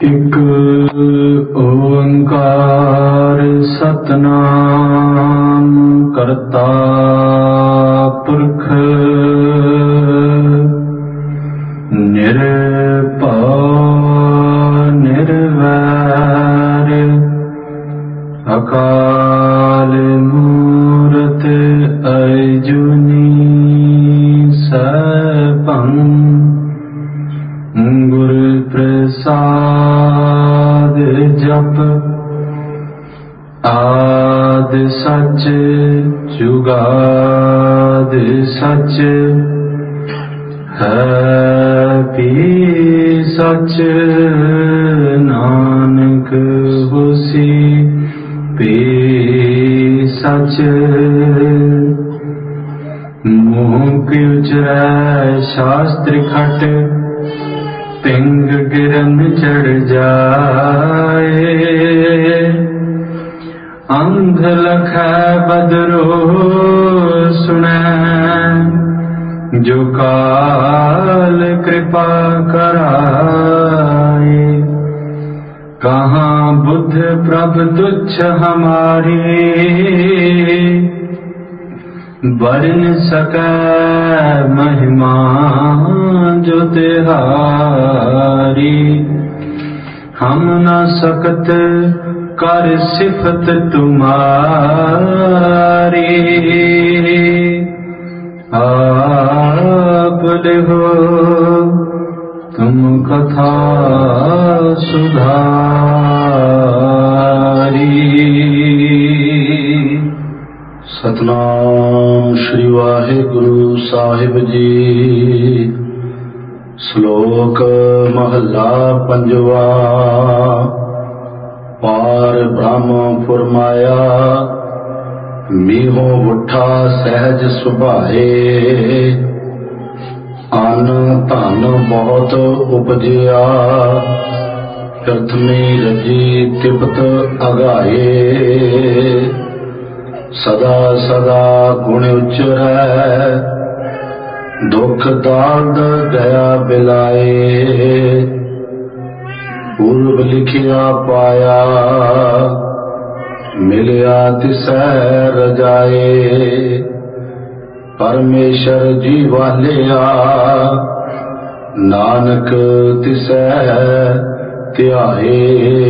ਇੱਕ ਓੰਕਾਰ ਸਤਿਨਾਮ ਕਰਤਾ ਪੁਰਖ ਨਿਰਭਉ ਨਿਰਵੈਰ ਅਕਾਲ ਮੂਰਤ ਅਜੂਨੀ ਸੈਭੰ ਗੁਰ ਪ੍ਰਸਾਦ ਜਪ ਆਦ ਸਚ ਜੁਗਾਦ ਸਚ ਹੈ ਵੀ ਸਚ ਨਾਨਕ ਹੋਸੀ ਵੀ ਸਚ ਮੂੰਹ ਕੀ ਉਚਰੈ ਸ਼ਾਸਤ੍ਰ ਖਟ ਪਿੰਗ ਗਿਰਨ ਚੜ ਜਾਏ ਅੰਧ ਲਖੈ ਬਦਰੋ ਸੁਣੈ ਜੋ ਕਾਲ ਕਿਰਪਾ ਕਰਾਏ ਕਹਾਂ ਬੁੱਧ ਪ੍ਰਭ ਤੁਛ ਹਮਾਰੀ ਵਰਨ ਸਕੈ ਮਹਿਮਾ ਜੋ ਤਿਹਾਰੀ ਹਮ ਨ ਸਕਤ ਕਰ ਸਿਫਤ ਤੁਮਾਰੀ ਆਪ ਲਿਹੋ ਤੁਮ ਕਥਾ ਸੁਧਾਰੀ। ਸਤਨਾਮ ਸ਼੍ਰੀ ਵਾਹਿਗੁਰੂ ਸਾਹਿਬ ਜੀ। ਸ਼ਲੋਕ ਮਹੱਲਾ ਪੰਜਵਾ। ਪਾਰ ਬ੍ਰਹਮ ਫੁਰਮਾਇਆ ਮੀਹੋਂ ਵੁੱਠਾ ਸਹਿਜ ਸੁਭਾਏ ਅਨ ਧਨ ਬਹੁਤ ਉਪਜਿਆ ਪ੍ਰਥਮੀ ਰਜੀ ਤਿਪਤ ਅਗਾਏ ਸਦਾ ਸਦਾ ਗੁਣ ਉਚਰੈ ਦੁਖ ਦਾਰਦ ਗਿਆ ਬਿਲਾਏ ਪੂਰਬ ਲਿਖਿਆ ਪਾਇਆ ਮਿਲਿਆ ਤਿਸੈ ਰਜਾਏ ਪਰਮੇਸ਼ਰ ਜੀ ਵਾਲਿਆ ਨਾਨਕ ਤਿਸੈ ਧਿਆਏ।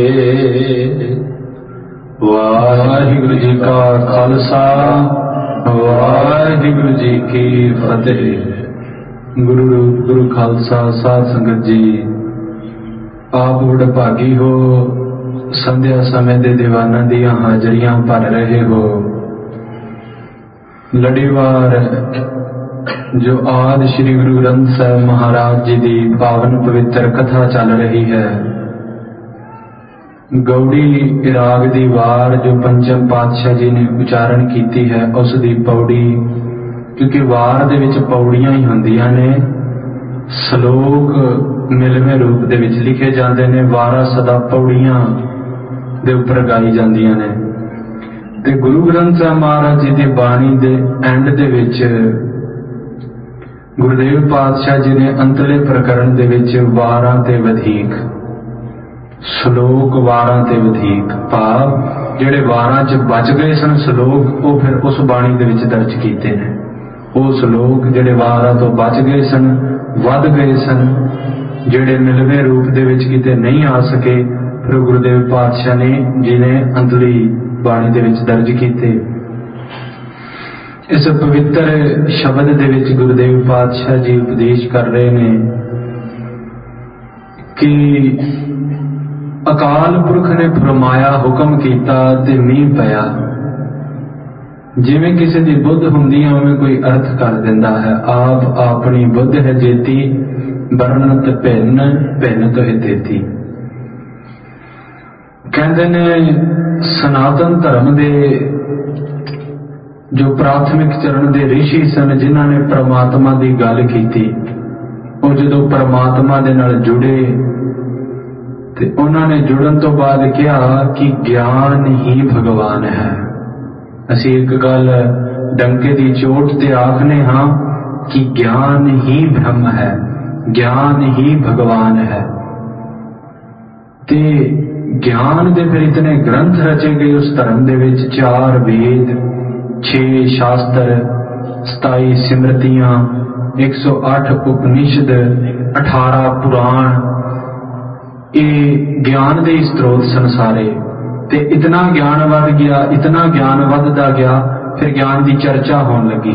ਵਾਹਿਗੁਰੂ ਜੀ ਕਾ ਖਾਲਸਾ ਵਾਹਿਗੁਰੂ ਜੀ ਕੀ ਫਤਿਹ। ਗੁਰੂ ਰੂਪ ਗੁਰੂ ਖਾਲਸਾ ਸਾਧ ਸੰਗਤ ਜੀ, ਆਪ ਵਡਭਾਗੀ ਹੋ, ਸੰਧਿਆ ਸਮੇਂ ਦੇ ਦੀਵਾਨਾਂ ਦੀਆਂ ਹਾਜ਼ਰੀਆਂ ਭਰ ਰਹੇ ਹੋ। ਲੜੀਵਾਰ ਜੋ ਆਦਿ ਸ੍ਰੀ ਗੁਰੂ ਗ੍ਰੰਥ ਸਾਹਿਬ ਮਹਾਰਾਜ ਜੀ ਦੀ ਪਾਵਨ ਪਵਿੱਤਰ ਕਥਾ ਚੱਲ ਰਹੀ ਹੈ। ਗੌੜੀ ਰਾਗ ਦੀ ਵਾਰ ਜੋ ਪੰਚਮ ਪਾਤਸ਼ਾਹ ਜੀ ਨੇ ਉਚਾਰਨ ਕੀਤੀ ਹੈ, ਉਸ ਦੀ ਪੌੜੀ, ਕਿਉਂਕਿ ਵਾਰ ਦੇ ਵਿੱਚ ਪੌੜੀਆਂ ਹੀ ਹੁੰਦੀਆਂ ਨੇ, ਸ਼ਲੋਕ ਮਿਲਵੇਂ ਰੂਪ ਦੇ ਵਿੱਚ ਲਿਖੇ ਜਾਂਦੇ ਨੇ, ਵਾਰਾਂ ਸਦਾ ਪੌੜੀਆਂ ਦੇ ਉੱਪਰ ਗਾਈ ਜਾਂਦੀਆਂ ਨੇ। ਤੇ ਗੁਰੂ ਗ੍ਰੰਥ ਸਾਹਿਬ ਮਹਾਰਾਜ ਜੀ ਦੀ ਬਾਣੀ ਦੇ ਐਂਡ ਦੇ ਵਿੱਚ ਗੁਰਦੇਵ ਪਾਤਸ਼ਾਹ ਜੀ ਨੇ ਅੰਤਲੇ ਪ੍ਰਕਰਣ ਦੇ ਵਿੱਚ ਵਾਰਾਂ ਤੇ ਵਧੀਕ, ਸ਼ਲੋਕ ਵਾਰਾਂ ਤੇ ਵਧੀਕ, ਭਾਵ ਜਿਹੜੇ ਵਾਰਾਂ 'ਚ ਬਚ ਗਏ ਸਨ ਸ਼ਲੋਕ, ਉਹ ਫਿਰ ਉਸ ਬਾਣੀ ਦੇ ਵਿੱਚ ਦਰਜ ਕੀਤੇ ਨੇ। ਉਹ ਸ਼ਲੋਕ ਜਿਹੜੇ ਵਾਰਾਂ ਤੋਂ ਬਚ ਗਏ ਸਨ, ਵੱਧ ਗਏ ਸਨ, ਜਿਹੜੇ ਮਿਲਵੇਂ ਰੂਪ ਦੇ ਵਿੱਚ ਕਿਤੇ ਨਹੀਂ ਆ ਸਕੇ, ਫਿਰ ਗੁਰਦੇਵ ਪਾਤਸ਼ਾਹ ਨੇ ਜੀ ਨੇ ਅੰਤਲੀ ਬਾਣੀ ਦੇ ਵਿੱਚ ਦਰਜ ਕੀਤੇ। ਇਸ ਪਵਿੱਤਰ ਸ਼ਬਦ ਦੇ ਵਿੱਚ ਗੁਰਦੇਵ ਪਾਤਸ਼ਾਹ ਜੀ ਉਪਦੇਸ਼ ਕਰ ਰਹੇ ਨੇ ਕਿ ਅਕਾਲ ਪੁਰਖ ਨੇ ਫਰਮਾਇਆ, ਹੁਕਮ ਕੀਤਾ ਤੇ ਮੀਂਹ ਪਿਆ। ਜਿਵੇਂ ਕਿਸੇ ਦੀ ਬੁੱਧ ਹੁੰਦੀ ਹੈ ਉਵੇਂ ਕੋਈ ਅਰਥ ਕਰ ਦਿੰਦਾ ਹੈ। ਆਪ ਆਪਣੀ ਬੁੱਧ ਹੈ ਜੇਤੀ ਵਰਣਤ ਭਿੰਨ ਭਿੰਨ ਤੋਹਿ ਤੇਤੀ। ਕਹਿੰਦੇ ਨੇ ਸਨਾਤਨ ਧਰਮ ਦੇ ਜੋ ਪ੍ਰਾਥਮਿਕ ਚਰਨ ਦੇ ਰਿਸ਼ੀ ਸਨ, ਜਿਨ੍ਹਾਂ ਨੇ ਪ੍ਰਮਾਤਮਾ ਦੀ ਗੱਲ ਕੀਤੀ, ਉਹ ਜਦੋਂ ਪ੍ਰਮਾਤਮਾ ਦੇ ਨਾਲ ਜੁੜੇ ਤੇ ਉਹਨਾਂ ਨੇ ਜੁੜਨ ਤੋਂ ਬਾਅਦ ਕਿਹਾ ਕਿ ਗਿਆਨ ਹੀ ਭਗਵਾਨ ਹੈ। ਅਸੀਂ ਇੱਕ ਗੱਲ ਡੰਕੇ ਦੀ ਚੋਟ ਤੇ ਆਖਨੇ ਹਾਂ कि ज्ञान ही ब्रह्म है, ज्ञान ही भगवान है। ते ज्ञान दे फिर इतने ग्रंथ रचे गए उस धर्म दे विच 4 वेद, 6 शास्त्र, 27 सिमरतियां, 108 उपनिषद, 18 पुराण, ये ज्ञान दे स्त्रोत संसारे। ते इतना ज्ञान वध गया, इतना ज्ञान वधदा गया, फिर ज्ञान की चर्चा होने लगी।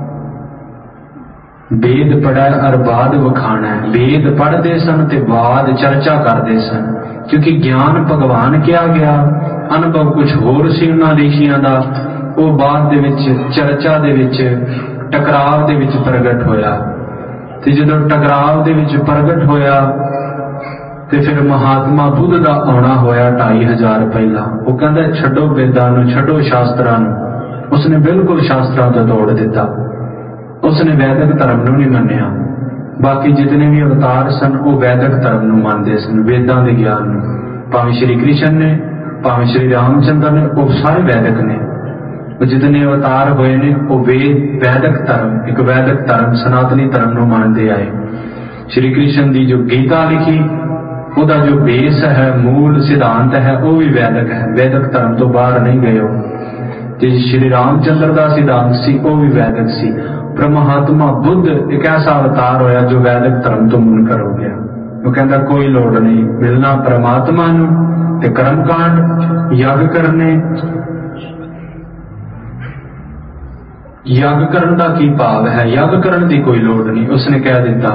वेद पढ़ै और बाद वखाणै। वेद पढ़ते सन ते बाद चर्चा करते सन, क्योंकि ज्ञान भगवान किया गया, अनुभव कुछ होर सी उन्हां ऋषियां दा, वो बाद दे विच चर्चा दे विच टकराव दे विच प्रगट होया। ते जदों टकराव दे विच प्रगट होया ते फिर महात्मा बुद्ध दा आउणा होया 2500 पहला। वो कहंदा छड्डो वेदां नूं, छड्डो शास्त्रां नूं। उसने बिल्कुल शास्त्रां तो तोड़ दिता, उसने वैदिक धर्म नूं नहीं मन्निया। बाकी जितने भी अवतार सन वो वैदिक धर्म नूं मनदे सन, वेदां दे ज्ञान नूं। भावें श्री कृष्ण ने, भावें श्री रामचंद्र ने, वो सारे वैदिक ने। वो जितने अवतार होए ने वो वैदिक धर्म, एक वैदिक धर्म सनातनी धर्म नूं मनदे आए। श्री कृष्ण की जो गीता लिखी उहदा जो बेस है, मूल सिद्धांत है, वो भी वैदिक है, वैदिक धर्म तो बाहर नहीं गए हो। ते श्री रामचंद्र का सिद्धांत सी वो भी वैदिक सी। पर महात्मा बुद्ध एक ऐसा अवतार होया जो वैदिक धर्म तो मुनकर हो गया। वो कहता कोई लोड़ नहीं, मिलना परमात्मा नूं ते कर्मकांड यज्ञ करने। यज्ञ करन दा की भाव है, यज्ञ करन दी कोई लोड़ नहीं। उसने कह दिता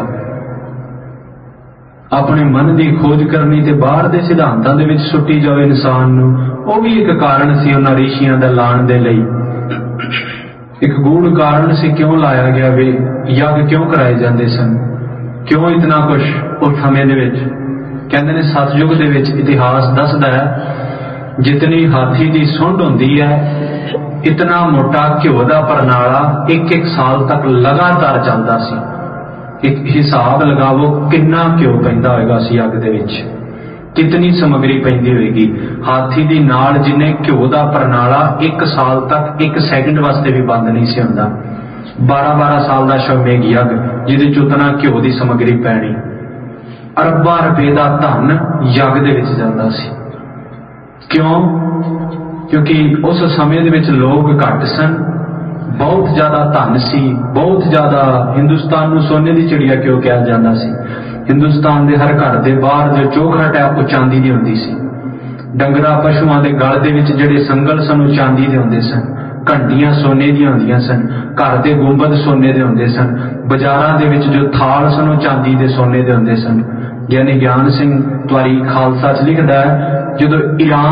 अपने मन की खोज करनी ते बाहर दे सिद्धांतां दे विच सुट्टी जाओ इंसान नूं। वो भी एक कारण सी उन्हां ऋषियां दा लाण दे लई, एक गूढ़ कारण सी क्यों लाया गया वे यज्ञ क्यों कराए जाते सन, क्यों इतना कुछ उस समय दे विच। कहंदे ने सतयुग दे विच इतिहास दसदा है जितनी हाथी की सुंड हुंदी है इतना मोटा घ्यो दा परनाला 1-1 साल तक लगातार चलदा सी। एक हिसाब लगावो कितना घ्यो पैंदा होएगा उस यज्ञ दे विच, कितनी समग्री पैंदी होएगी। हाथी दी नाल जिन्ने घ्यो दा परनाला 1 साल तक 1 सेकंड वास्ते भी बंद नहीं सी हुंदा। 12-12 साल दा अश्वमेघ यज्ञ जिहदे च उतना घ्यो दी समग्री पैनी। अरबां रुपए दा धन यज्ञ दे विच जांदा सी। क्यों? क्योंकि उस समय दे विच लोग घट सन, बहुत ज्यादा धन सी, बहुत ज्यादा। हिंदुस्तान नूं सोने दी चिड़िया क्यों कहा जाता सी? हिंदुस्तान दे हर घर दे बाहर जो चौखट है वो चांदी दी हुंदी सी। डंगरा पशुआं दे गल दे विच जिहड़े संगल सन वो चांदी दे हुंदे सन, घंटियां सोने दी हुंदियां सन, घर दे गुंबद सोने दे हुंदे सन, बाजारां दे विच जो थाल सन वो चांदी दे सोने दे हुंदे सन। यानी ज्ञान सिंह तुआरी खालसा च लिखदा है जदों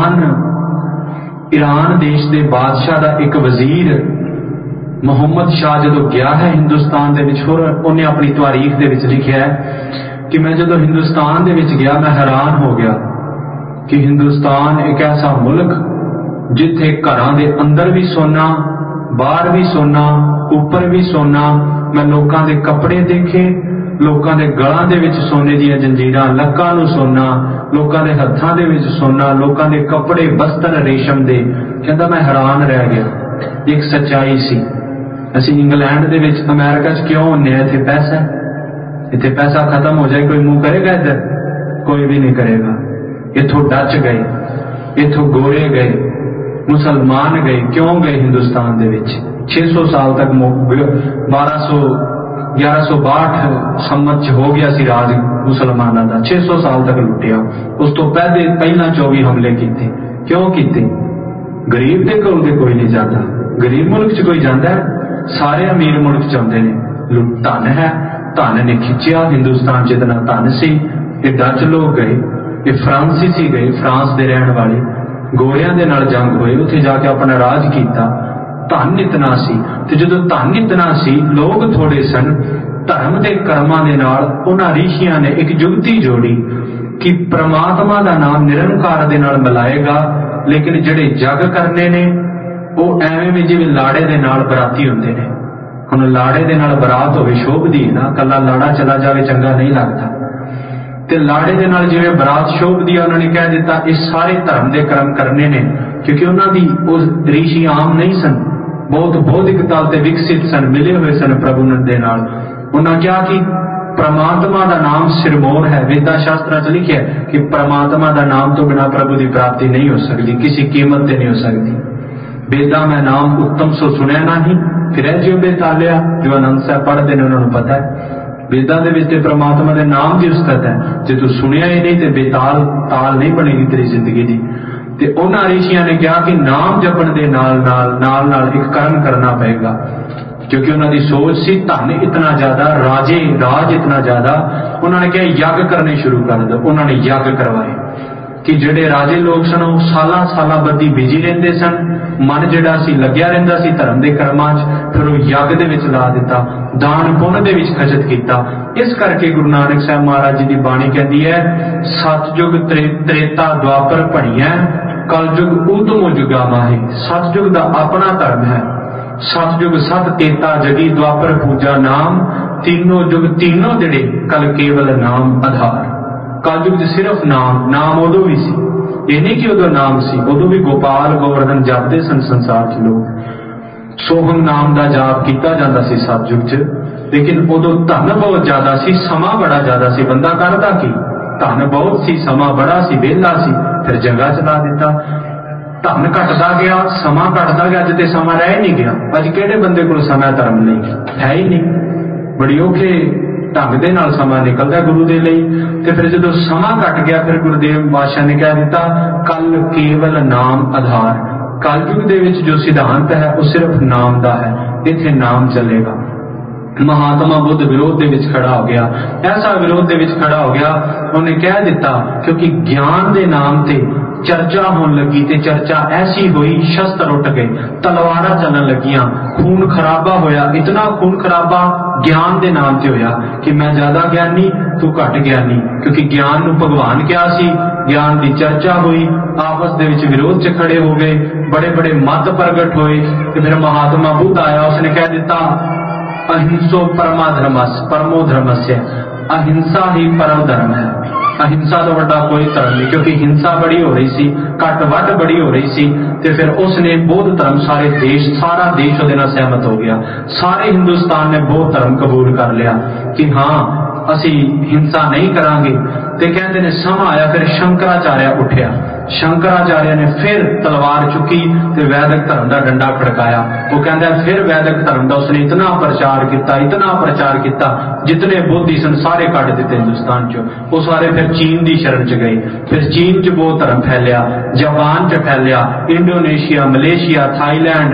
ईरान देश दे बादशाह दा एक वजीर मुहम्मद शाह जदों गया है हिंदुस्तान दे विच, होर उन्हें अपनी तारीख दे विच लिखिया है कि मैं जदों हिंदुस्तान दे विच गया मैं हैरान हो गया कि हिंदुस्तान एक ऐसा मुल्क जिथे घरां दे अंदर भी सोना, बाहर भी सोना, ऊपर भी सोना। मैं लोकां दे कपड़े देखे, लोकां दे गलां दे विच सोने दीयां जंजीरां, लक्कां नूं सोना, लोकां दे हत्थां दे विच सोना, लोकां दे कपड़े वस्त्र रेशम दे। कहंदा मैं हैरान रह गया। एक सच्चाई सी। असीं इंग्लैंड दे विच अमेरिका च क्यों होने? इत्थे पैसा, इत्थे पैसा खत्म हो जाए कोई मुंह करेगा इधर? कोई भी नहीं करेगा। इथों डच गए, इथों गोरे गए, मुसलमान गए। क्यों गए हिंदुस्तान दे विच? 600 साल तक 1162 सम्मत च हो गया सी राज मुसलमानां दा। 600 साल तक लुटिया। उस तो पहला 24 हमले कीते। क्यों कीते? गरीब दे कोल दे कोई नहीं जाता। गरीब मुल्क च कोई जाता है? सारे अमीर मुल्क च आउंदे ने। धन है, धन ने खिंचिया हिंदुस्तान च। इतना धन सी, ये डच लोग गए, ये फ्रांसीसी गए, फ्रांस दे रहण वाले गोरियां दे नाल जंग होए, उत्थे जाके अपना राज कीता। धन इतना सी, ते जदों धन इतना सी लोग थोड़े सन, धर्म दे कर्मां दे नाल उन्हां ऋषियां ने एक जुगती जोड़ी कि परमात्मा दा नाम निरंकार दे नाल मिलाएगा, लेकिन जिहड़े जग करने ने वो एवें भी जिवें लाड़े दे नाल बराती हुंदे ने। हुण लाड़े दे नाल बरात होवे शोभदी है ना, कल्ला लाड़ा चला जावे चंगा नहीं लगता। ते लाड़े दे नाल जिवें बरात शोभदी है, उन्होंने कह दिता इस सारे धर्म दे कर्म करने ने, क्योंकि उन्हां दी उस ऋषि आम नहीं सन, बहुत बौद्धिकता ते विकसित सन, मिले हुए सन प्रभु दे नाल। उन्हां क्या कि परमात्मा का नाम सिरमौर है। वेदा शास्त्रा च लिखिया कि परमात्मा का नाम तो बिना प्रभु की प्राप्ति नहीं हो सकती, किसी कीमत से नहीं हो सकती। वेदा में नाम उत्तम सो सुनया नहीं, फिर जो बेतालिया जो आनंद साहब पढ़ते हैं उन्होंने पता है वेदा के परमात्मा के नाम की उस्तत है। जो तू सुनिया ही नहीं तो बेताल ताल नहीं बनेगी तेरी जिंदगी की। ते उन्होंने ऋषियों ने कहा कि नाम जपण के नाल नाल एक कर्म करना पड़ेगा, क्योंकि उन्होंने सोच सी धन इतना ज्यादा, राज इतना ज्यादा। उन्होंने कहा यज्ञ करने शुरू कर दो। उन्होंने यज्ञ करवाए कि जेडे राजे लोग सन साला साला बदी बिजी रहते सन, मन जिहड़ा सी लग्या रहिंदा सी धर्म के कर्मां च, फिर वो यज्ञ दे विच ला दिता, दान पुण्य दे विच खर्च किया। इस करके गुरु नानक साहब महाराज जी की बाणी कहती है, सतयुग त्रेता द्वापर भणिया, कलयुग उतमो जुगा माहे। सतयुग का अपना धर्म है, सतयुग सत तेता जगी, द्वापर पूजा नाम, तीनों युग तीनों दिड़े, कल केवल नाम आधार। कलयुग सिर्फ नाम उदो भी सी, ये नहीं कि उदो नाम सी, उदो भी गोपाल गोवर्धन जपते सन संसार च लोग। सोहम नाम का जाप किया जाता सी सतयुग च, लेकिन उदो धन बहुत ज्यादा सी, समा बड़ा ज्यादा सी। बंदा करता की धन बहुत सी, समा बड़ा सी, वेला सी, फिर जगह चला दिता। धन घटता गया, समा घटता गया, अज तो समा रह नहीं गया। अज किहड़े बंदे कोल समय धर्म नहीं है ही नहीं, बड़ी औखे ढंग दे नाल समा निकलदा गुरु दे लई। ते फिर जदों समा घट गया, फिर गुरुदेव पातशाह ने कह दिता कल केवल नाम आधार। कलयुग दे विच जो सिद्धांत है वो सिर्फ नाम दा है, इत्थे नाम चलेगा। महात्मा बुद्ध विरोध दे विच खड़ा हो गया, ऐसा विरोध दे विच खड़ा हो गया, उन्हें कह दिता क्योंकि ज्ञान दे नाम ते चर्चा होने लगी, ते चर्चा ऐसी हुई शस्त्र उठ गए, तलवारां चलन लगियां, खून खराबा होया। इतना खून खराबा ज्ञान दे नाम ते होया कि मैं ज्यादा ज्ञानी तू घट ज्ञानी, क्योंकि ज्ञान नूं भगवान क्या सी। ज्ञान की चर्चा हुई, आपस दे विच विरोध च खड़े हो गए, बड़े बड़े मत प्रगट होए। ते फिर महात्मा बुद्ध आया, उसने कह दिता अहिंसो परमो धर्मस्य, अहिंसा ही परम धर्म है। अहिंसा तो बड़ा कोई धर्म नहीं, क्योंकि हिंसा बड़ी हो रही सी, कट वट बड़ी हो रही सी। ते फिर उसने बौद्ध धर्म सारे देश, सारा देश उसदे नाल सहमत हो गया। सारे हिंदुस्तान ने बौद्ध धर्म कबूल कर लिया कि हाँ असी हिंसा नहीं करांगे। ते कहते ने समा आया, फिर शंकराचार्य उठ्या। शंकराचार्य ने फिर तलवार चुकी ते वैदिक धर्म का डंडा खड़काया। वो कहता फिर वैदिक धर्म का उसने इतना प्रचार किया, जितने बोधी सन सारे काट दिते हिंदुस्तान चो। वो सारे फिर चीन की शरण च गए, फिर चीन च बौद्ध धर्म फैलिया, जापान च फैलिया, इंडोनेशिया, मलेशिया, थाईलैंड,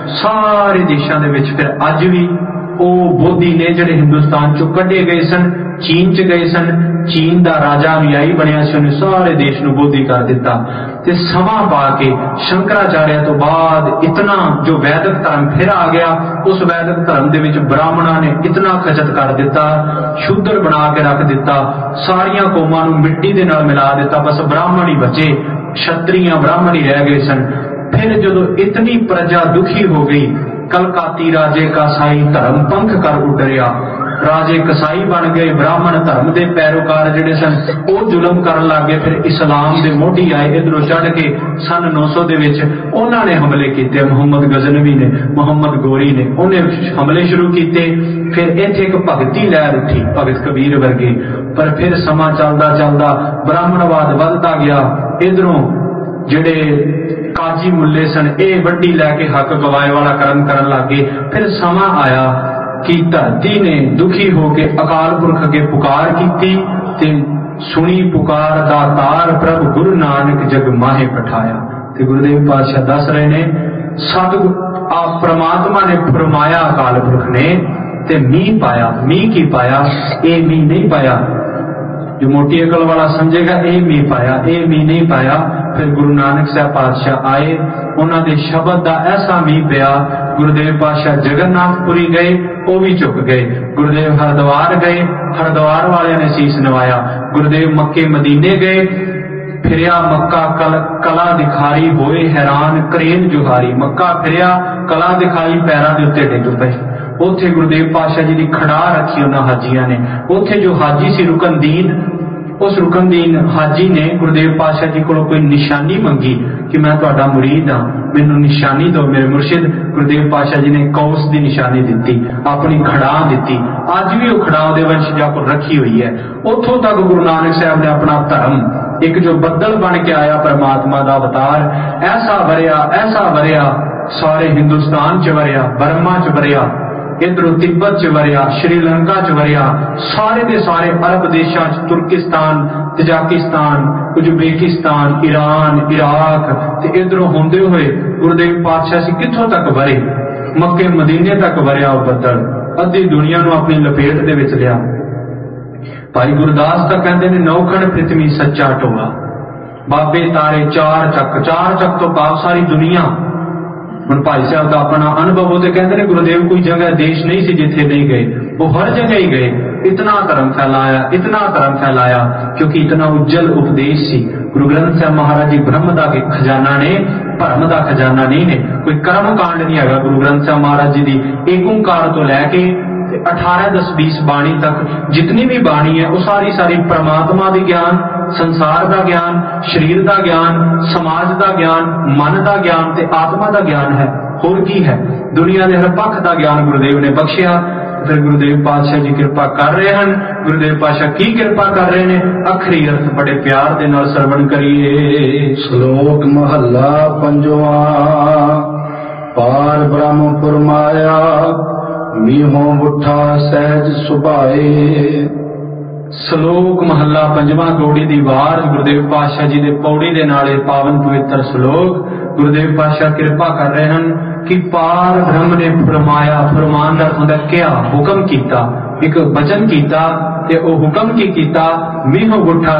सारे देशों के विच फिर अज भी वो बोधी ने जिहड़े हिंदुस्तान चो कढ़े गए सन, चीन च गए सन। चीन का राजा अनुयायी बनया सी, उन्हें सारे देश नूं बोधी कर दिता। ते समा पा के शंकराचार्य तो बाद इतना जो वैदिक धर्म फिर आ गया, उस वैदिक धर्म दे विच ब्राह्मणों ने इतना खचत कर दिता, शूद्र बना के रख दिता, सारिया कौमां नूं मिट्टी दे नाल मिला दिता, बस ब्राह्मण ही बचे, क्षत्रिय ब्राह्मण ही रह गए सन। फिर जदों इतनी प्रजा दुखी हो गई, कलकाती राजे का साई धर्म पंख कर उडरिया, राजे कसाई बन गए, ब्राह्मण धर्म के पैरोकार जिहड़े सन वो जुलम करन लग गए। फिर इस्लाम के मोढी आए इधरों चढ़ के सन 900 दे विच उन्होंने हमले किए। मुहम्मद गजनवी ने, मुहम्मद गोरी ने, उन्हें हमले शुरू किए। फिर इत्थे एक भगती लहर उठी, भगत कबीर वर्गे। पर फिर समा चलदा चलदा ब्राह्मणवाद वधदा गया। इधरों जिहड़े काजी मुल्ले सन ये वड्डी लैके हक गवाए वाला कर्म करन लग गए। फिर समा आया कि धरती ने दुखी होके अकाल पुरख अगे पुकार की, ते सुनी पुकार दातार प्रभु गुरु नानक जग माहे पठाया। ते गुरुदेव पातशाह दस रहे ने सतगुरु आप परमात्मा ने फरमाया अकाल पुरख ने, ते मीह पाया। मीह की पाया? ये मीह नहीं पाया, जो मोटी अकल वाला समझेगा ये मीह पाया, ये मीह नहीं पाया। फिर गुरु नानक साहब पातशाह आए, उन्होंने शब्द का ऐसा मीह पिया। गुरुदेव पातशाह जगन्नाथपुरी गए, वो भी झुक गए। गुरुदेव हरिद्वार गए, हरिद्वार वाले ने शीश नवाया। गुरुदेव मक्के मदीने गए, फिरिया मक्का कला दिखारी होए हैरान करेन जुहारी। मक्का फिरिया, कला दिखाई, पैरों के उत्ते डिग पे। उथे गुरुदेव पातशाह जी की खड़ा रखी उन्होंने हाजिया ने। उथे जो हाजी सी रुकनदीन उस रुकनदीन हाजी ने गुरुदेव पातशाह जी को कोई निशानी मंगी कि मैं तुहाडा मुरीद हाँ, मैनू निशानी दो मेरे मुर्शिद। गुरुदेव पातशाह जी ने कौस की निशानी दी, अपनी खड़ाह दी। अज भी वह खड़ाह दे वंशजां कोल रखी हुई है। उथों तक गुरु नानक साहब ने अपना धर्म एक जो बदल बन के आया, परमात्मा का अवतार ऐसा वरिया सारे हिंदुस्तान च वरिया, बर्मा च वरिया, इधरों तिब्बत च वरिया, श्रीलंका च वरिया, सारे के सारे अरब देशों च, Turkistan, Tajikistan, Uzbekistan, Iran, Iraq ते इधरों होंदे हुए गुरुदेव पातशाह जी कित्थों तक वरे, मक्के मदीने तक वरिया वो बदल, अद्धी दुनिया नूं अपनी लपेट दे विच लिया। भाई गुरदास तो कहते हैं नौखड़ पृथ्वी सच्चा टोला, बाबे तारे चार चक तो पाव सारी दुनिया। हुण भाई साहब का अपना अनुभव होते कहते हैं गुरुदेव कोई जगह देश नहीं सी जिथे नहीं गए, वो हर जगह ही गए। इतना धर्म फैलाया क्योंकि इतना उज्जवल उपदेश सी। गुरु ग्रंथ साहब महाराज जी ब्रह्म का खजाना ने, भरम का खजाना नहीं ने। कोई कर्म कांड नहीं है गुरु ग्रंथ साहब महाराज जी की। एक ओंकार तो लैके 18, 10, 20 बाणी तक जितनी भी बाणी है वो सारी परमात्मा दी ज्ञान, संसार का ज्ञान, शरीर का ज्ञान, समाज का ज्ञान, मन का ज्ञान ते आत्मा का ज्ञान है। होर की है? दुनिया के हर पक्ष का ज्ञान गुरुदेव ने बख्शिया। फिर गुरुदेव पातशाह जी कृपा कर रहे हैं। गुरुदेव पातशाह की कृपा कर रहे हैं? अखरी अर्थ बड़े प्यार दे नाल सरवण करिए। श्लोक महला पंजवा। पार ब्रह्म फुरमाया मीहों बुठा सहज सुभाए। श्लोक महला पंजवा गौड़ी दी वार गुरुदेव पातशाह जी दे पौड़ी दे नाले पावन पवित्र श्लोक। गुरुदेव पातशाह कृपा कर रहे हैं कि पार ब्रह्म ने फरमाया, फरमान का अर्थ होंदा क्या? हुक्म कीता, एक वचन कीता ते ओ हुक्म की कीता मीहों बुठा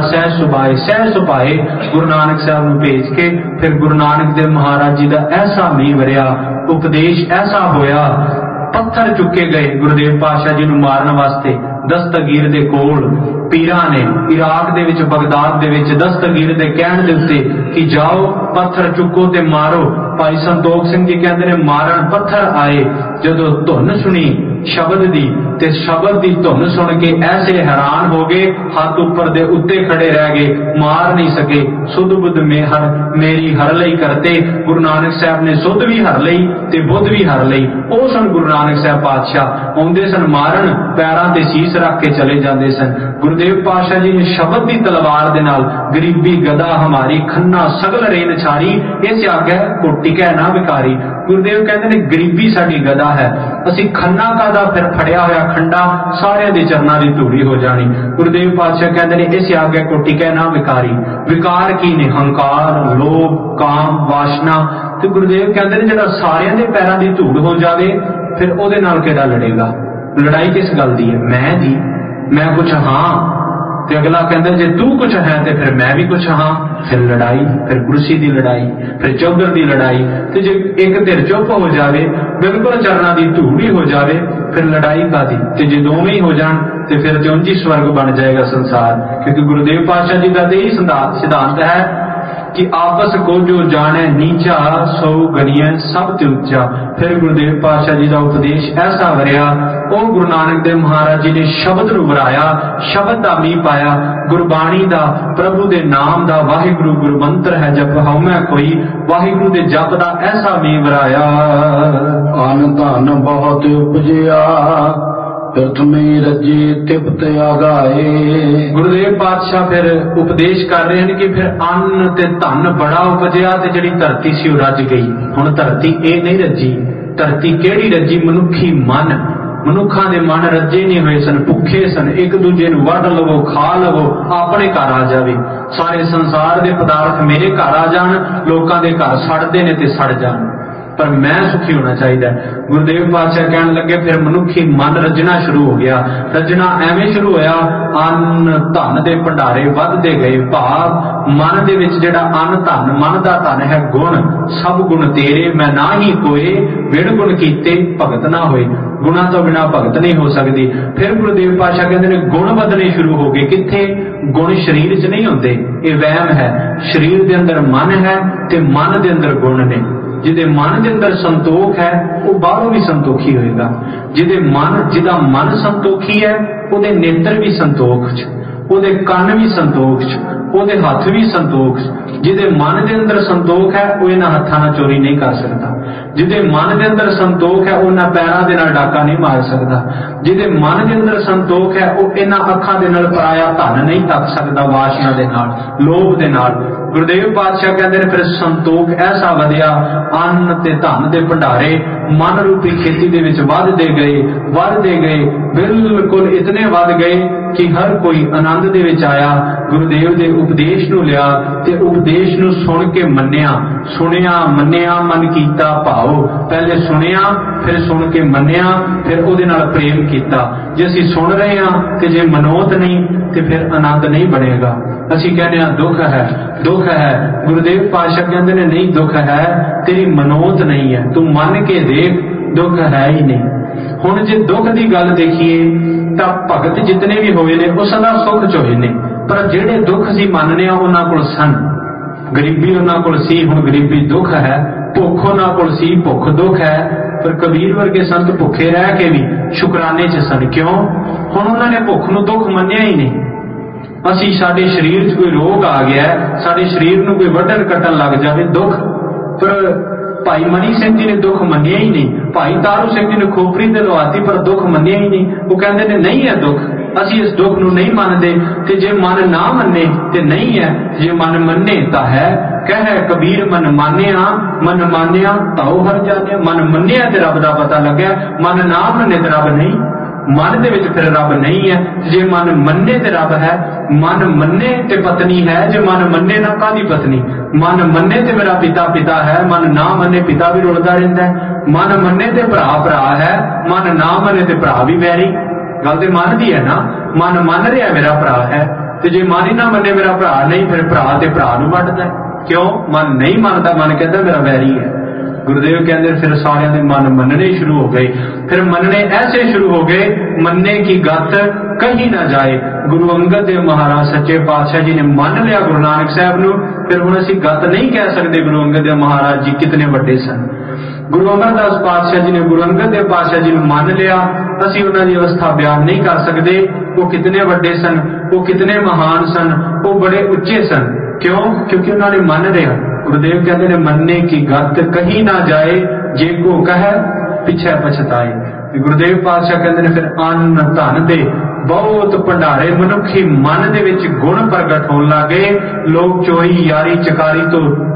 सहज सुभाए। गुरु नानक साहब नूं भेज के फिर गुरु नानक देव महाराज जी दा ऐसा मीह वरिया, उपदेश ऐसा होया, पत्थर चुके गए गुरुदेव पातशाह जी नूं मारन वास्ते। दस्तगीर दे कोल पीरां ने इराक दे विच, बगदाद दे विच दस्तगीर दे कहण दे उत्ते कि जाओ पत्थर चुको ते मारो। भाई संतोख सिंह जी कहते ने मारन पत्थर आए। जदों धुन सुनी शब्द दी ते शब्द दी धुन सुन के ऐसे हैरान हो गए, हाथ ऊपर दे उत्ते खड़े रह गए, मार नहीं सके। सुध बुध में हर मेरी हर लई करते। गुरु नानक साहब ने सुध भी हर लई ते बुध भी हर लई। ओ सन गुरु नानक साहब पातशाह आउंदे सन मारन, पैरां ते शीस रख के चले जाते सन। गुरुदेव पातशाह जी ने शब्द की तलवार दे नाल गरीबी गदा हमारी, खन्ना सगल रेन छारी, इस आगे कोटिकै ना विकारी। गुरुदेव कहते ने गरीबी साडी गदा है, असी खन्ना का फिर फड़िया होया खंडा सारे दे चरना की धूड़ी हो जानी। गुरुदेव पातशाह कहते ने इस आगे कोटिकै ना विकारी। विकार की ने? हंकार, लोभ, काम, वासना। तो गुरुदेव कहते ने जिहड़ा सारियां दे पैरां दी धूड़ हो जावे फिर ओदे नाल किहड़ा लड़ेगा? लड़ाई किस गल दी है? मैं कुछ हाँ ते अगला कहता जे तू कुछ है ते फिर मैं भी कुछ हाँ। फिर लड़ाई, फिर कुर्सी की लड़ाई, फिर चौधर की लड़ाई। तो जे एक धिर चुप हो जाए, बिल्कुल चरना की धूड़ी हो जाए, फिर लड़ाई का दी। ते जे दोवें ही हो जान ते फिर ते उंज ही स्वर्ग बन जाएगा संसार। क्योंकि गुरुदेव पातशाह जी का यही सिद्धांत है कि आपस को जो जाने नीचा सो गनिए सब ते ऊंचा। फिर गुरुदेव पातशाह जी का उपदेश ऐसा वरिया, ओ गुरु नानक देव महाराज जी ने शब्द नूं वराया, शब्द का मीह पाया, गुरबाणी का, प्रभु के नाम का, वाहिगुरु गुरु मंत्र है जप हउमै कोई, वाहिगुरु के जप का ऐसा मीह वराया। अन धन बहुत उपजिया प्रथमे रजे तिप्त आगाए। गुरुदेव पातशाह फिर उपदेश कर रहे हैं कि फिर अन्न ते धन बड़ा उपजिया ते जिहड़ी धरती सी रज गई। हुण धरती ये नहीं रजी, धरती केड़ी रजी? मनुखी मन। मनुखा दे मन रजे नहीं हुए सन, भुखे सन, एक दूजे नूं वढ लवो, खा लवो, अपने घर आ जावे। सारे संसार दे पदार्थ मेरे घर आ जान, लोकां दे घर सड़दे ने ते सड़ जान, पर मैं सुखी होना चाहिए। गुरुदेव पातशाह कहने लगे फिर मनुखी मन रजना शुरू हो गया। रजना एवं शुरू होया, अन्न धन दे भंडारे वधदे गए। भाव मन दे विच जिहड़ा अन्न धन, मन दा धन है गुण, सब गुण तेरे मैं ना ही कोए, बिन गुण कीते भगत ना होए। गुणा तो बिना भगत नहीं हो सकती। फिर गुरुदेव पातशाह कहते हैं गुण बदलने शुरू हो गए। किथे? गुण शरीर च नहीं होंदे, ये वहम है। शरीर दे अंदर मन है ते मन दे अंदर गुण ने। जिदे मन के अंदर संतोख है वो बाहरों भी संतोखी होएगा। जिदा मन संतोखी है उहदे नेत्र भी संतोख च। ਉਹਦੇ ਕੰਨ ਵੀ ਸੰਤੋਖ 'ਚ, ਉਹਦੇ ਹੱਥ ਵੀ ਸੰਤੋਖ 'ਚ। ਜਿਹਦੇ ਮਨ ਦੇ ਅੰਦਰ ਸੰਤੋਖ ਹੈ ਉਹ ਇਹਨਾਂ ਹੱਥਾਂ ਨਾਲ ਚੋਰੀ ਨਹੀਂ ਕਰ ਸਕਦਾ। ਜਿਹਦੇ ਮਨ ਦੇ ਅੰਦਰ ਸੰਤੋਖ ਹੈ ਉਹ ਇਹਨਾਂ ਪੈਰਾਂ ਦੇ ਨਾਲ ਡਾਕਾ ਨਹੀਂ ਮਾਰ ਸਕਦਾ। ਜਿਹਦੇ ਮਨ ਦੇ ਅੰਦਰ ਸੰਤੋਖ ਹੈ ਉਹ ਇਹਨਾਂ ਅੱਖਾਂ ਦੇ ਨਾਲ ਪਰਾਇਆ ਧਨ ਨਹੀਂ ਤੱਕ ਸਕਦਾ, ਵਾਸ਼ਨਾ ਦੇ ਨਾਲ, ਲੋਭ ਦੇ ਨਾਲ। ਗੁਰਦੇਵ ਪਾਤਸ਼ਾਹ ਕਹਿੰਦੇ ਨੇ ਫਿਰ ਸੰਤੋਖ ਐਸਾ ਵਧਿਆ, ਅੰਨ ਤੇ ਧਨ ਦੇ ਭੰਡਾਰੇ ਮਨ ਰੂਪੀ ਖੇਤੀ ਦੇ ਵਿੱਚ ਵੱਧਦੇ ਗਏ, ਬਿਲਕੁਲ ਇਤਨੇ ਵੱਧ ਗਏ ਕਿ ਹਰ ਕੋਈ ਆਨੰਦ ਦੇ ਵਿੱਚ ਆਇਆ। ਗੁਰਦੇਵ ਦੇ ਉਪਦੇਸ਼ ਨੂੰ ਲਿਆ ਤੇ ਉਪਦੇਸ਼ ਨੂੰ ਸੁਣ ਕੇ ਮੰਨਿਆ, ਮੰਨਿਆ ਮਨ ਕੀਤਾ ਭਾਉ। ਪਹਿਲੇ ਸੁਣਿਆ, ਫਿਰ ਸੁਣ ਕੇ ਮੰਨਿਆ, ਫਿਰ ਉਹਦੇ ਨਾਲ ਪ੍ਰੇਮ ਕੀਤਾ। ਜੇ ਅਸੀਂ ਸੁਣ ਰਹੇ ਹਾਂ ਤੇ ਜੇ ਮਨੋਤ ਨਹੀਂ ਤੇ ਫਿਰ ਆਨੰਦ ਨਹੀਂ ਬਣੇਗਾ। ਅਸੀਂ ਕਹਿੰਦੇ ਹਾਂ ਦੁੱਖ ਹੈ, ਗੁਰਦੇਵ ਪਾਤਸ਼ਾਹ ਕਹਿੰਦੇ ਨੇ ਨਹੀਂ, ਦੁੱਖ ਹੈ, ਤੇਰੀ ਮਨੋਤ ਨਹੀਂ ਹੈ, ਤੂੰ ਮੰਨ ਕੇ ਦੇਖ, ਦੁੱਖ ਹੈ ਹੀ ਨਹੀਂ। ਹੁਣ ਜੇ ਦੁੱਖ ਦੀ ਗੱਲ ਦੇਖੀਏ ਤਾਂ ਭਗਤ ਜਿਤਨੇ ਵੀ ਹੋਏ ਨੇ ਉਹ ਸਦਾ ਸੁੱਖ 'ਚ ਹੋਏ ਨੇ, ਪਰ ਜਿਹੜੇ ਦੁੱਖ ਸੀ ਮੰਨਨੇ ਆ ਉਹਨਾਂ ਕੋਲ ਸਨ। ਗਰੀਬੀ ਉਹਨਾਂ ਕੋਲ ਸੀ, ਹੁਣ ਗਰੀਬੀ ਦੁੱਖ ਹੈ। ਭੁੱਖ ਉਹਨਾਂ ਕੋਲ ਸੀ, ਭੁੱਖ ਦੁੱਖ ਹੈ। ਪਰ ਕਬੀਰ ਵਰਗੇ ਸੰਤ ਭੁੱਖੇ ਰਹਿ ਕੇ ਵੀ ਸ਼ੁਕਰਾਨੇ 'ਚ ਸਨ। ਕਿਉਂ? ਹੁਣ ਉਹਨਾਂ ਨੇ ਭੁੱਖ ਨੂੰ ਦੁੱਖ ਮੰਨਿਆ ਹੀ ਨਹੀਂ। ਅਸੀਂ ਸਾਡੇ ਸਰੀਰ 'ਚ ਕੋਈ ਰੋਗ ਆ ਗਿਆ, ਸਾਡੇ ਸਰੀਰ ਨੂੰ ਕੋਈ ਵੱਢਣ ਕੱਟਣ ਲੱਗ ਜਾਵੇ, ਦੁੱਖ। ਪਰ ਭਾਈ ਮਨੀ ਸਿੰਘ ਜੀ ਨੇ ਦੁੱਖ ਮੰਨਿਆ ਹੀ ਨਹੀਂ। ਭਾਈ ਤਾਰੂ ਸਿੰਘ ਜੀ ਨੇ ਖੋਪਰੀ ਤੇ ਲਵਾਤੀ, ਪਰ ਦੁੱਖ ਮੰਨਿਆ ਹੀ ਨਹੀਂ। ਉਹ ਕਹਿੰਦੇ ਨੇ ਨਹੀਂ ਹੈ ਦੁੱਖ, ਅਸੀਂ ਇਸ ਦੁੱਖ ਨੂੰ ਨਹੀਂ ਮੰਨਦੇ। ਤੇ ਜੇ ਮਨ ਨਾ ਮੰਨੇ ਤੇ ਨਹੀਂ ਹੈ, ਜੇ ਮਨ ਮੰਨੇ ਤਾਂ ਹੈ। ਕਹਿ ਕਬੀਰ ਮਨ ਮਾਨਿਆ ਤਾਉ ਹਰ ਜਾਣਿਆ। ਮਨ ਮੰਨਿਆ ਤੇ ਰੱਬ ਦਾ ਪਤਾ ਲੱਗਿਆ, ਮਨ ਨਾ ਮੰਨੇ ਤੇ ਰੱਬ ਨਹੀਂ। ਮਨ ਦੇ ਵਿੱਚ ਫਿਰ ਰੱਬ ਨਹੀਂ ਹੈ। ਜੇ ਮਨ ਮੰਨੇ ਤੇ ਰੱਬ ਹੈ, ਮਨ ਮੰਨੇ ਤੇ ਪਤਨੀ ਹੈ। ਜੇ ਮਨ ਮੰਨੇ ਨਾ ਕਾਹਦੀ ਪਤਨੀ? ਮਨ ਮੰਨੇ ਤੇ ਮੇਰਾ ਪਿਤਾ ਹੈ, ਮਨ ਨਾ ਮੰਨੇ ਪਿਤਾ ਵੀ ਰੁਲਦਾ ਰਹਿੰਦਾ ਹੈ। ਮਨ ਮੰਨੇ ਤੇ ਭਰਾ ਹੈ, ਮਨ ਨਾ ਮੰਨੇ ਤੇ ਭਰਾ ਵੀ ਵੈਰੀ। ਗੱਲ ਤੇ ਮਨ ਦੀ ਹੈ ਨਾ। ਮਨ ਮੰਨ ਰਿਹਾ ਮੇਰਾ ਭਰਾ ਹੈ, ਤੇ ਜੇ ਮਨ ਹੀ ਨਾ ਮੰਨੇ ਮੇਰਾ ਭਰਾ ਨਹੀਂ, ਫਿਰ ਭਰਾ ਤੇ ਭਰਾ ਨੂੰ ਵੱਢਦਾ। ਕਿਉਂ? ਮਨ ਨਹੀਂ ਮੰਨਦਾ, ਮਨ ਕਹਿੰਦਾ ਮੇਰਾ ਵੈਰੀ ਹੈ। ਗੁਰਦੇਵ ਕਹਿੰਦੇ ਫਿਰ ਸਾਰਿਆਂ ਦੇ ਮਨ ਮੰਨਣੇ ਸ਼ੁਰੂ ਹੋ ਗਏ। ਫਿਰ ਮੰਨਣੇ ਐਸੇ ਸ਼ੁਰੂ ਹੋ ਗਏ, ਮੰਨੇ ਕੀ ਗੱਤ ਕਹੀ ਨਾ ਜਾਏ। ਗੁਰੂ ਅੰਗਦ ਦੇਵ ਮਹਾਰਾਜ ਸੱਚੇ ਪਾਤਸ਼ਾਹ ਜੀ ਨੇ ਮੰਨ ਲਿਆ ਗੁਰੂ ਨਾਨਕ ਸਾਹਿਬ ਨੂੰ। ਫਿਰ ਹੁਣ ਅਸੀਂ ਗੱਤ ਨਹੀਂ ਕਹਿ ਸਕਦੇ ਗੁਰੂ ਅੰਗਦ ਦੇਵ ਮਹਾਰਾਜ ਜੀ ਕਿਤਨੇ ਵੱਡੇ ਸਨ। ਗੁਰੂ ਅਮਰਦਾਸ ਪਾਤਸ਼ਾਹ ਜੀ ਨੇ ਗੁਰੂ ਅੰਗਦ ਦੇਵ ਪਾਤਸ਼ਾਹ ਜੀ ਨੂੰ ਮੰਨ ਲਿਆ। ਅਸੀਂ ਉਹਨਾਂ ਦੀ ਅਵਸਥਾ ਬਿਆਨ ਨਹੀਂ ਕਰ ਸਕਦੇ। ਉਹ ਕਿਤਨੇ ਵੱਡੇ ਸਨ, ਉਹ ਕਿਤਨੇ ਮਹਾਨ ਸਨ, ਉਹ ਬੜੇ ਉੱਚੇ ਸਨ। ਕਿਉਂ? ਕਿਉਂਕਿ ਉਹਨਾਂ ਨੇ ਮੰਨ ਲਿਆ। ਗੁਰਦੇਵ ਕਹਿੰਦੇ ਨੇ ਮੰਨੇ ਕੀ ਗੱਤ ਕਹੀ ਨਾ ਜਾਏ, ਜੇ ਕੋ ਕਹੈ ਪਿਛੈ ਪਛਤਾਏ। ਗੁਰਦੇਵ ਪਾਤਸ਼ਾਹ ਕਹਿੰਦੇ ਨੇ ਫਿਰ ਅੰਨ ਧਨ ਦੇ ਬਹੁਤ ਭੰਡਾਰੇ ਮਨੁੱਖੀ ਮਨ ਦੇ ਵਿੱਚ ਗੁਣ ਪ੍ਰਗਟ ਹੋਣ ਲੱਗੇ। ਲੋਕ ਚੋਰੀ ਯਾਰੀ ਚਕਾਰੀ ਤੋਂ